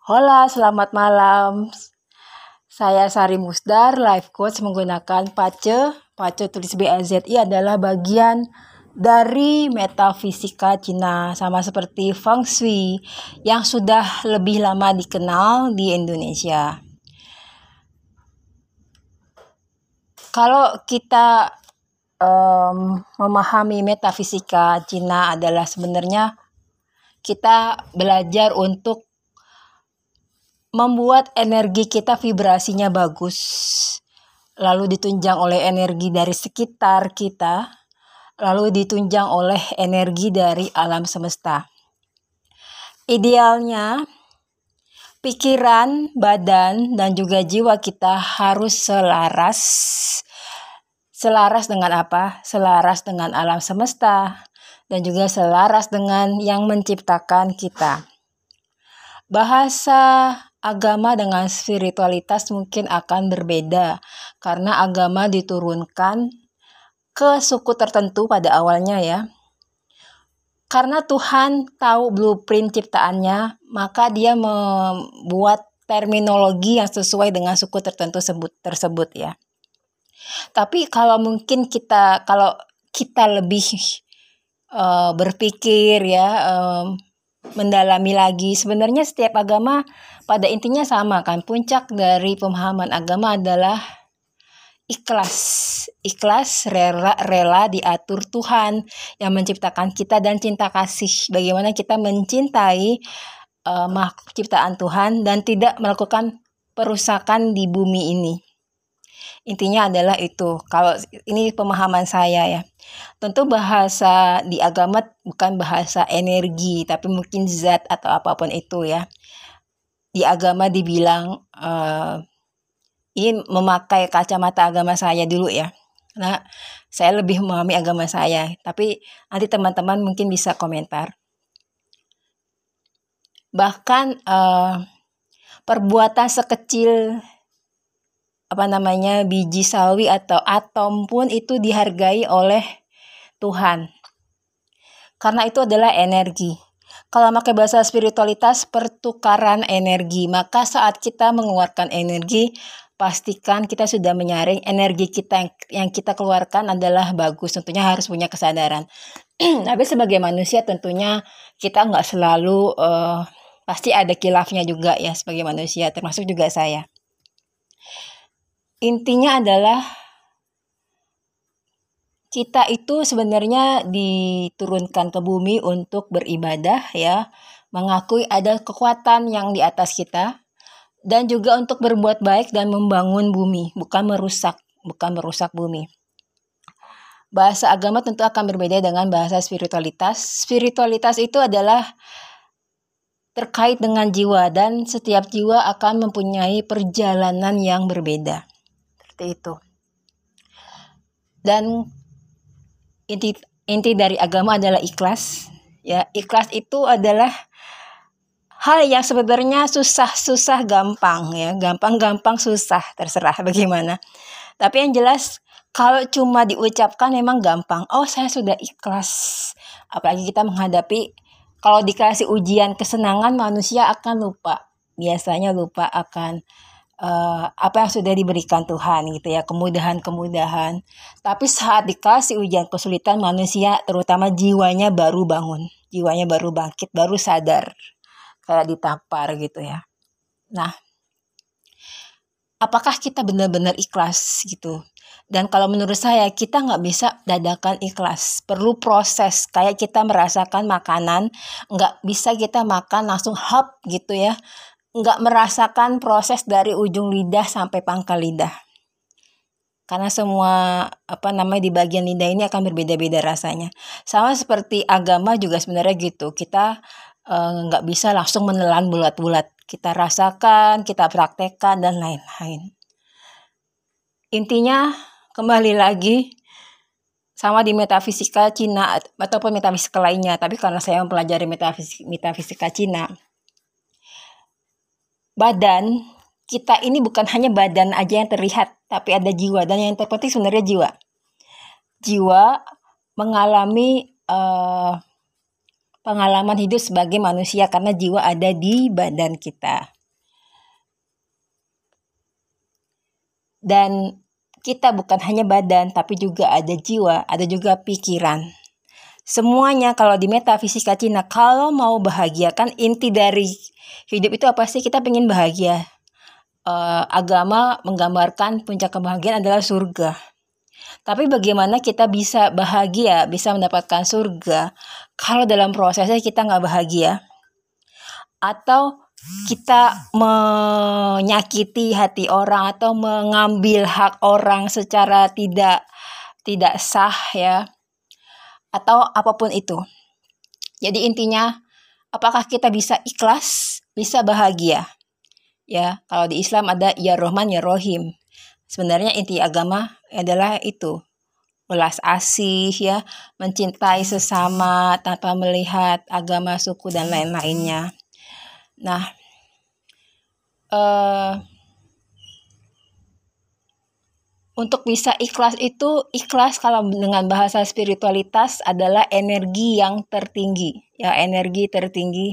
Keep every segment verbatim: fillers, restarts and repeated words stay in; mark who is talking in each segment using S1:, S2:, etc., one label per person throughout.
S1: Hola, selamat malam. Saya Sari Musdar, life coach menggunakan Pace. Pace tulis B A Z I adalah bagian dari metafisika Cina, sama seperti Feng Shui yang sudah lebih lama dikenal di Indonesia. Kalau kita um, memahami metafisika Cina adalah sebenarnya kita belajar untuk membuat energi kita vibrasinya bagus, lalu ditunjang oleh energi dari sekitar kita, lalu ditunjang oleh energi dari alam semesta. Idealnya, pikiran, badan, dan juga jiwa kita harus selaras. Selaras dengan apa? Selaras dengan alam semesta, dan juga selaras dengan yang menciptakan kita. Bahasa agama dengan spiritualitas mungkin akan berbeda karena agama diturunkan ke suku tertentu pada awalnya ya. Karena Tuhan tahu blueprint ciptaannya, maka dia membuat terminologi yang sesuai dengan suku tertentu sebut, tersebut ya. Tapi kalau mungkin kita kalau kita lebih uh, berpikir ya, um, mendalami lagi, sebenarnya setiap agama pada intinya sama kan. Puncak dari pemahaman agama adalah ikhlas. Ikhlas, rela, rela diatur Tuhan yang menciptakan kita dan cinta kasih. Bagaimana kita mencintai uh, makhluk ciptaan Tuhan dan tidak melakukan perusakan di bumi ini. Intinya adalah itu. Kalau ini pemahaman saya ya. Tentu bahasa di agama bukan bahasa energi, tapi mungkin zat atau apapun itu ya. Di agama dibilang, uh, ini memakai kacamata agama saya dulu ya. Nah, saya lebih memahami agama saya. Tapi nanti teman-teman mungkin bisa komentar. Bahkan uh, perbuatan sekecil apa namanya biji sawi atau atom pun itu dihargai oleh Tuhan. Karena itu adalah energi. Kalau pakai bahasa spiritualitas, pertukaran energi. Maka saat kita mengeluarkan energi, pastikan kita sudah menyaring energi kita yang, yang kita keluarkan adalah bagus. Tentunya harus punya kesadaran. Tapi sebagai manusia tentunya kita nggak selalu, uh, pasti ada khilafnya juga ya sebagai manusia, termasuk juga saya. Intinya adalah kita itu sebenarnya diturunkan ke bumi untuk beribadah ya, mengakui ada kekuatan yang di atas kita, dan juga untuk berbuat baik dan membangun bumi, bukan merusak, bukan merusak bumi. Bahasa agama tentu akan berbeda dengan bahasa spiritualitas. Spiritualitas itu adalah terkait dengan jiwa dan setiap jiwa akan mempunyai perjalanan yang berbeda. Seperti itu. Dan inti inti dari agama adalah ikhlas. Ya, ikhlas itu adalah hal yang sebenarnya susah-susah gampang ya, gampang-gampang susah, terserah bagaimana. Tapi yang jelas kalau cuma diucapkan memang gampang. Oh, saya sudah ikhlas. Apalagi kita menghadapi kalau dikasih ujian kesenangan, manusia akan lupa. Biasanya lupa akan Uh, apa yang sudah diberikan Tuhan gitu ya, kemudahan-kemudahan. Tapi saat dikasih ujian kesulitan, manusia terutama jiwanya baru bangun, jiwanya baru bangkit, baru sadar, kayak ditampar gitu ya. Nah, apakah kita benar-benar ikhlas gitu? Dan kalau menurut saya kita nggak bisa dadakan ikhlas, perlu proses. Kayak kita merasakan makanan, nggak bisa kita makan langsung hap gitu ya. Nggak merasakan proses dari ujung lidah sampai pangkal lidah. Karena semua apa namanya di bagian lidah ini akan berbeda-beda rasanya. Sama seperti agama juga sebenarnya gitu. Kita eh, nggak bisa langsung menelan bulat-bulat. Kita rasakan, kita praktekkan dan lain-lain. Intinya kembali lagi sama di metafisika Cina ataupun metafisika lainnya. Tapi karena saya mempelajari metafisika, metafisika Cina, badan kita ini bukan hanya badan aja yang terlihat, tapi ada jiwa, dan yang terpenting sebenarnya jiwa. Jiwa mengalami uh, pengalaman hidup sebagai manusia karena jiwa ada di badan kita. Dan kita bukan hanya badan, tapi juga ada jiwa, ada juga pikiran. Semuanya kalau di metafisika Cina, kalau mau bahagia, kan inti dari hidup itu apa sih? Kita pengen bahagia. Uh, agama menggambarkan puncak kebahagiaan adalah surga. Tapi bagaimana kita bisa bahagia, bisa mendapatkan surga, kalau dalam prosesnya kita nggak bahagia? Atau kita menyakiti hati orang atau mengambil hak orang secara tidak tidak sah ya, atau apapun itu. Jadi intinya, apakah kita bisa ikhlas, bisa bahagia? Ya, kalau di Islam ada ya Rahman ya Rahim. Sebenarnya inti agama adalah itu, belas asih ya, mencintai sesama tanpa melihat agama, suku dan lain-lainnya. Nah, uh, untuk bisa ikhlas itu, ikhlas kalau dengan bahasa spiritualitas adalah energi yang tertinggi, ya energi tertinggi.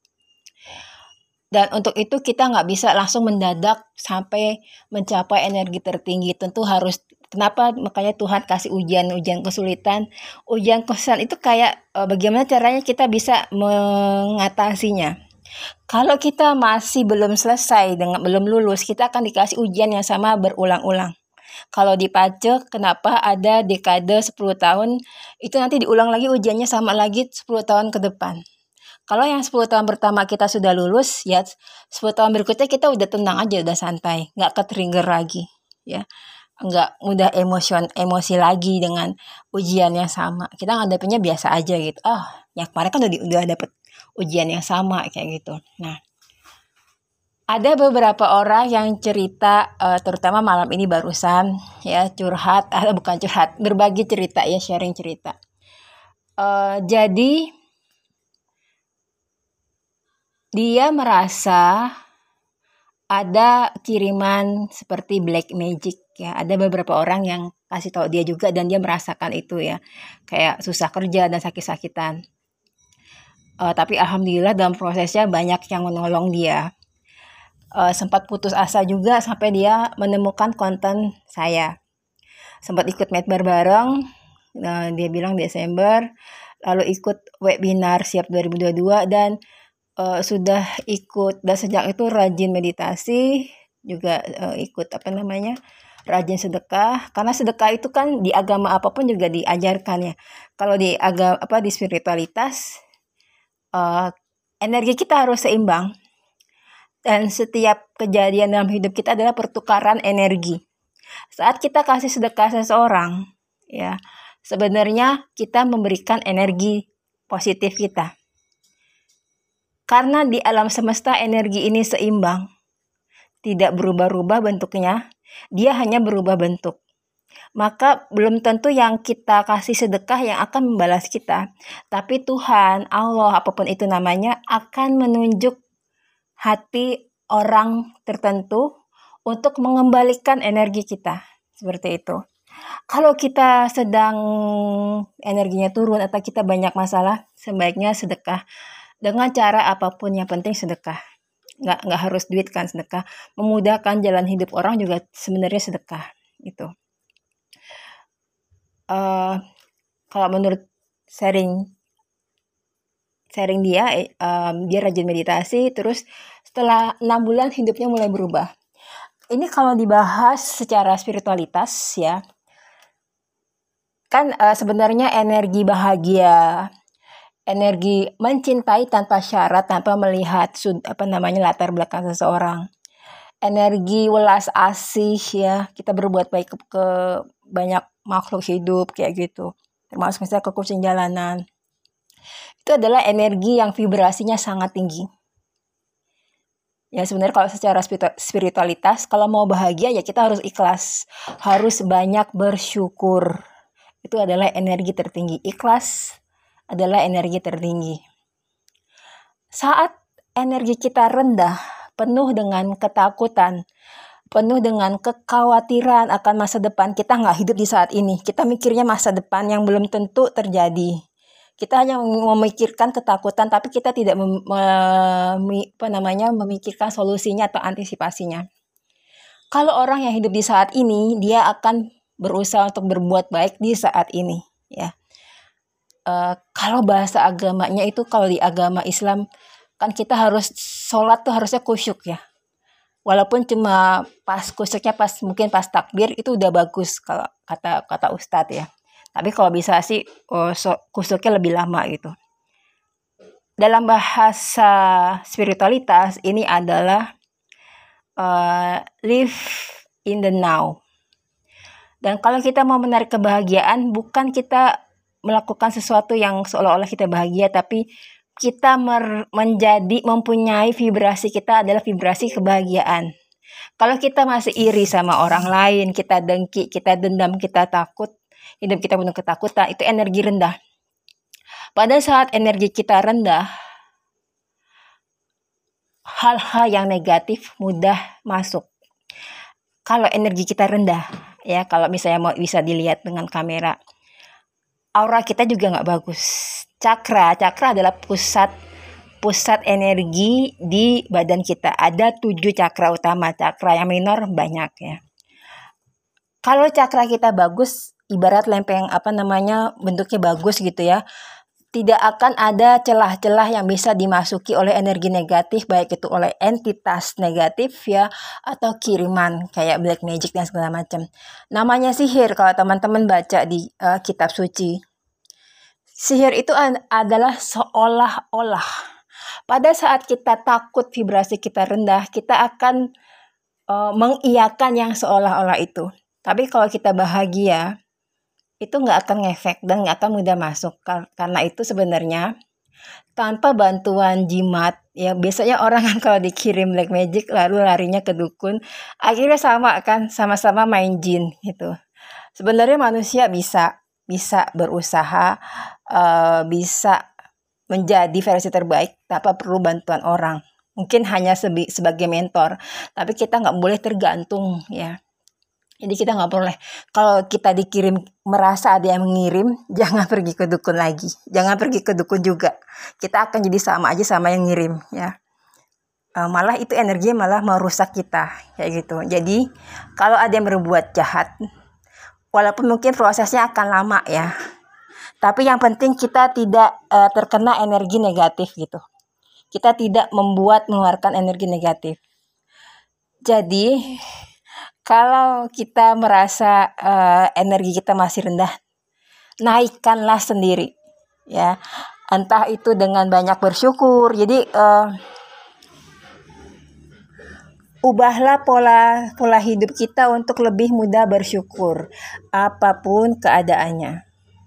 S1: Dan untuk itu kita nggak bisa langsung mendadak sampai mencapai energi tertinggi. Tentu harus, kenapa makanya Tuhan kasih ujian-ujian kesulitan. Ujian kesulitan itu kayak uh, bagaimana caranya kita bisa mengatasinya. Kalau kita masih belum selesai, dengan belum lulus, kita akan dikasih ujian yang sama berulang-ulang. Kalau di pajak, kenapa ada dekade sepuluh tahun, itu nanti diulang lagi ujiannya sama lagi sepuluh tahun ke depan. Kalau yang sepuluh tahun pertama kita sudah lulus, ya sepuluh tahun berikutnya kita udah tenang aja, udah santai, nggak ke-trigger lagi, ya. Nggak mudah emosion, emosi lagi dengan ujian yang sama. Kita ngadepinnya biasa aja gitu. Oh, ya kemarin kan udah, udah dapet ujian yang sama kayak gitu. Nah, ada beberapa orang yang cerita, uh, terutama malam ini barusan ya, curhat, atau bukan curhat, berbagi cerita ya, sharing cerita. Uh, jadi dia merasa ada kiriman seperti black magic ya. Ada beberapa orang yang kasih tahu dia juga dan dia merasakan itu ya, kayak susah kerja dan sakit-sakitan. Uh, tapi alhamdulillah dalam prosesnya banyak yang menolong dia. Uh, sempat putus asa juga sampai dia menemukan konten saya. Sempat ikut medbar bareng, uh, dia bilang Desember, lalu ikut webinar Siap dua ribu dua puluh dua dan uh, sudah ikut, dan sejak itu rajin meditasi, juga uh, ikut apa namanya, rajin sedekah, karena sedekah itu kan di agama apapun juga diajarkan ya. Kalau di agama apa di spiritualitas, Uh, energi kita harus seimbang, dan setiap kejadian dalam hidup kita adalah pertukaran energi. Saat kita kasih sedekah seseorang, ya sebenarnya kita memberikan energi positif kita. Karena di alam semesta energi ini seimbang, tidak berubah-ubah bentuknya, dia hanya berubah bentuk. Maka belum tentu yang kita kasih sedekah yang akan membalas kita. Tapi Tuhan, Allah, apapun itu namanya, akan menunjuk hati orang tertentu untuk mengembalikan energi kita. Seperti itu. Kalau kita sedang energinya turun atau kita banyak masalah, sebaiknya sedekah. Dengan cara apapun, yang penting sedekah. Nggak, nggak harus duit kan sedekah. Memudahkan jalan hidup orang juga sebenarnya sedekah. Itu. Uh, kalau menurut sharing sharing dia, um, dia rajin meditasi, terus setelah enam bulan hidupnya mulai berubah. Ini kalau dibahas secara spiritualitas ya, kan uh, sebenarnya energi bahagia, energi mencintai tanpa syarat, tanpa melihat sud, apa namanya latar belakang seseorang, energi welas asih ya, kita berbuat baik ke, ke banyak makhluk hidup kayak gitu, termasuk misalnya ke kucing jalanan. Itu adalah energi yang vibrasinya sangat tinggi. Ya sebenarnya kalau secara spiritualitas, kalau mau bahagia ya kita harus ikhlas, harus banyak bersyukur. Itu adalah energi tertinggi. Ikhlas adalah energi tertinggi. Saat energi kita rendah, penuh dengan ketakutan, penuh dengan kekhawatiran akan masa depan, kita nggak hidup di saat ini. Kita mikirnya masa depan yang belum tentu terjadi. Kita hanya memikirkan ketakutan, tapi kita tidak mem, mem, apa namanya, memikirkan solusinya atau antisipasinya. Kalau orang yang hidup di saat ini, dia akan berusaha untuk berbuat baik di saat ini, ya. Uh, kalau bahasa agamanya itu, kalau di agama Islam kan kita harus sholat tuh harusnya khusyuk ya. Walaupun cuma pas khusyuknya pas mungkin pas takbir itu udah bagus kalau kata kata Ustadz ya. Tapi kalau bisa sih oh, so, khusyuknya lebih lama gitu. Dalam bahasa spiritualitas ini adalah uh, live in the now. Dan kalau kita mau menarik kebahagiaan, bukan kita melakukan sesuatu yang seolah-olah kita bahagia, tapi kita mer- menjadi mempunyai vibrasi kita adalah vibrasi kebahagiaan. Kalau kita masih iri sama orang lain, kita dengki, kita dendam, kita takut, hidup kita penuh ketakutan, itu energi rendah. Pada saat energi kita rendah, hal-hal yang negatif mudah masuk. Kalau energi kita rendah, ya kalau misalnya mau bisa dilihat dengan kamera, aura kita juga nggak bagus. Cakra, cakra adalah pusat pusat energi di badan kita. Ada tujuh cakra utama, cakra yang minor banyak ya. Kalau cakra kita bagus, ibarat lempeng apa namanya bentuknya bagus gitu ya, tidak akan ada celah-celah yang bisa dimasuki oleh energi negatif, baik itu oleh entitas negatif ya atau kiriman kayak black magic dan segala macam. Namanya sihir kalau teman-teman baca di uh, kitab suci. Sihir itu adalah seolah-olah pada saat kita takut vibrasi kita rendah, kita akan uh, mengiyakan yang seolah-olah itu. Tapi kalau kita bahagia, itu nggak akan ngefek dan nggak akan mudah masuk. Karena itu sebenarnya tanpa bantuan jimat, ya biasanya orang kan kalau dikirim black magic lalu larinya ke dukun, akhirnya sama kan, sama-sama main jin gitu. Sebenarnya manusia bisa bisa berusaha, uh, bisa menjadi versi terbaik tanpa perlu bantuan orang. Mungkin hanya sebi- sebagai mentor, tapi kita nggak boleh tergantung ya. Jadi kita nggak boleh, kalau kita dikirim merasa ada yang mengirim, jangan pergi ke dukun lagi, jangan pergi ke dukun juga. Kita akan jadi sama aja sama yang ngirim ya. Uh, malah itu energinya malah merusak kita kayak gitu. Jadi kalau ada yang berbuat jahat, walaupun mungkin prosesnya akan lama ya, tapi yang penting kita tidak uh, terkena energi negatif gitu. Kita tidak membuat mengeluarkan energi negatif. Jadi kalau kita merasa uh, energi kita masih rendah, naikkanlah sendiri ya. Entah itu dengan banyak bersyukur. Jadi uh, ubahlah pola pola hidup kita untuk lebih mudah bersyukur apapun keadaannya.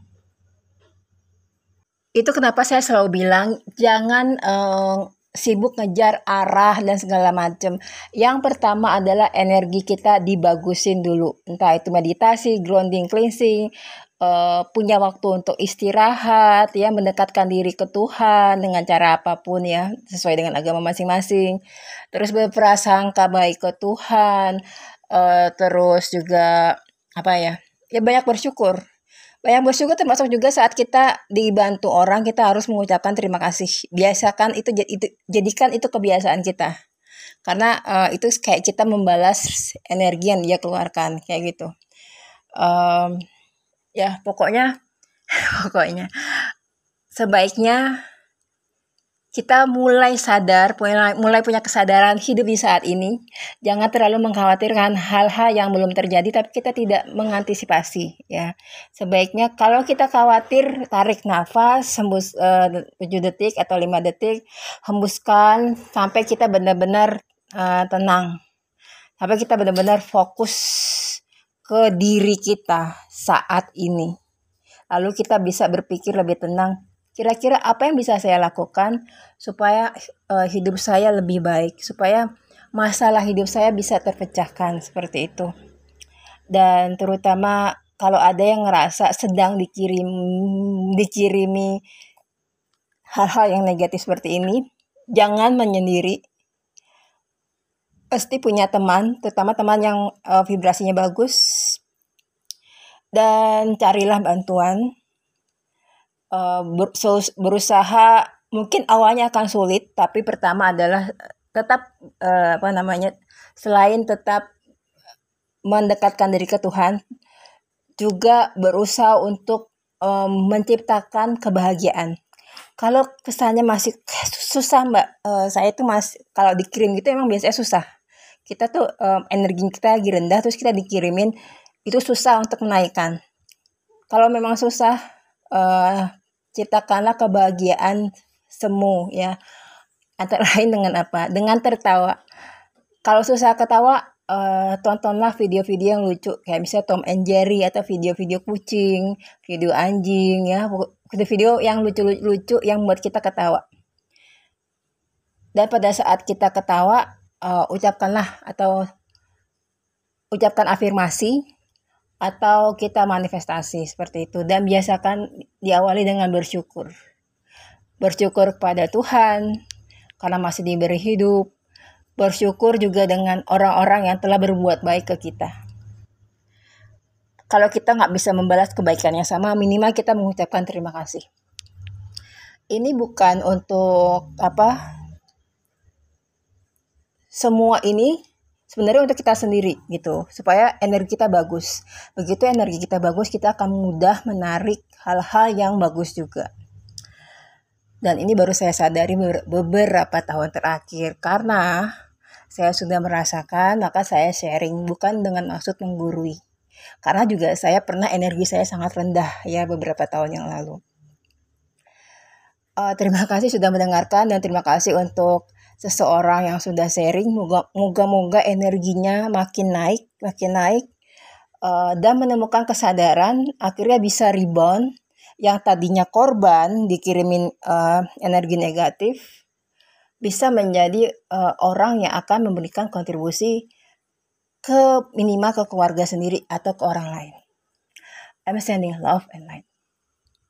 S1: Itu kenapa saya selalu bilang jangan uh, sibuk ngejar arah dan segala macam. Yang pertama adalah energi kita dibagusin dulu. Entah itu meditasi, grounding, cleansing, uh, punya waktu untuk istirahat, ya mendekatkan diri ke Tuhan dengan cara apapun ya, sesuai dengan agama masing-masing. Terus berprasangka baik ke Tuhan, uh, terus juga apa ya? Ya banyak bersyukur. Banyak bersyukur termasuk juga saat kita dibantu orang, kita harus mengucapkan terima kasih. Biasakan itu, itu jadikan itu kebiasaan kita. Karena uh, itu kayak kita membalas energi yang dia keluarkan kayak gitu. Um, ya pokoknya pokoknya sebaiknya kita mulai sadar, mulai, mulai punya kesadaran hidup di saat ini. Jangan terlalu mengkhawatirkan hal-hal yang belum terjadi, tapi kita tidak mengantisipasi. Ya, sebaiknya kalau kita khawatir, tarik nafas, hembus uh, tujuh detik atau lima detik, hembuskan sampai kita benar-benar uh, tenang, sampai kita benar-benar fokus ke diri kita saat ini. Lalu kita bisa berpikir lebih tenang. Kira-kira apa yang bisa saya lakukan supaya uh, hidup saya lebih baik, supaya masalah hidup saya bisa terpecahkan seperti itu. Dan terutama kalau ada yang ngerasa sedang dikirim dikirimi hal-hal yang negatif seperti ini, jangan menyendiri. Pasti punya teman, terutama teman yang uh, vibrasinya bagus, dan carilah bantuan. Uh, berusaha, mungkin awalnya akan sulit, tapi pertama adalah tetap uh, apa namanya selain tetap mendekatkan diri ke Tuhan, juga berusaha untuk um, menciptakan kebahagiaan. Kalau kesannya masih susah Mbak, uh, saya tuh masih kalau dikirim gitu emang biasanya susah. Kita tuh um, energi kita lagi rendah terus kita dikirimin, itu susah untuk menaikkan. Kalau memang susah, uh, ciptakanlah kebahagiaan semu ya. Antara lain dengan apa? Dengan tertawa. Kalau susah ketawa, uh, tontonlah video-video yang lucu kayak misalnya Tom and Jerry atau video-video kucing, video anjing ya, video-video yang lucu-lucu yang buat kita ketawa. Dan pada saat kita ketawa, uh, ucapkanlah atau ucapkan afirmasi atau kita manifestasi seperti itu, dan biasakan diawali dengan bersyukur. Bersyukur kepada Tuhan karena masih diberi hidup. Bersyukur juga dengan orang-orang yang telah berbuat baik ke kita. Kalau kita nggak bisa membalas kebaikan yang sama, minimal kita mengucapkan terima kasih. Ini bukan untuk apa, semua ini sebenarnya untuk kita sendiri gitu, supaya energi kita bagus. Begitu energi kita bagus, kita akan mudah menarik hal-hal yang bagus juga. Dan ini baru saya sadari beberapa tahun terakhir, karena saya sudah merasakan, maka saya sharing bukan dengan maksud menggurui. Karena juga saya pernah energi saya sangat rendah ya beberapa tahun yang lalu. Uh, terima kasih sudah mendengarkan dan terima kasih untuk seseorang yang sudah sharing. Moga-moga energinya makin naik, makin naik uh, dan menemukan kesadaran, akhirnya bisa rebound. Yang tadinya korban dikirimin uh, energi negatif, bisa menjadi uh, orang yang akan memberikan kontribusi ke minimal ke keluarga sendiri atau ke orang lain. I'm sending love and light.